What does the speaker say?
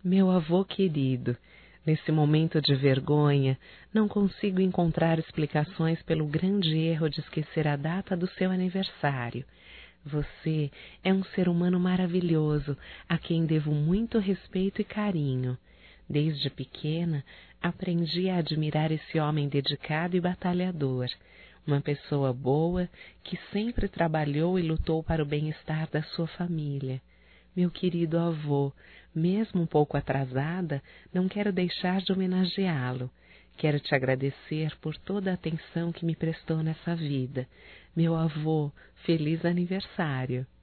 Meu avô querido, nesse momento de vergonha, não consigo encontrar explicações pelo grande erro de esquecer a data do seu aniversário. Você é um ser humano maravilhoso, a quem devo muito respeito e carinho. Desde pequena, aprendi a admirar esse homem dedicado e batalhador, uma pessoa boa que sempre trabalhou e lutou para o bem-estar da sua família. Meu querido avô, mesmo um pouco atrasada, não quero deixar de homenageá-lo. Quero te agradecer por toda a atenção que me prestou nessa vida. Meu avô, feliz aniversário!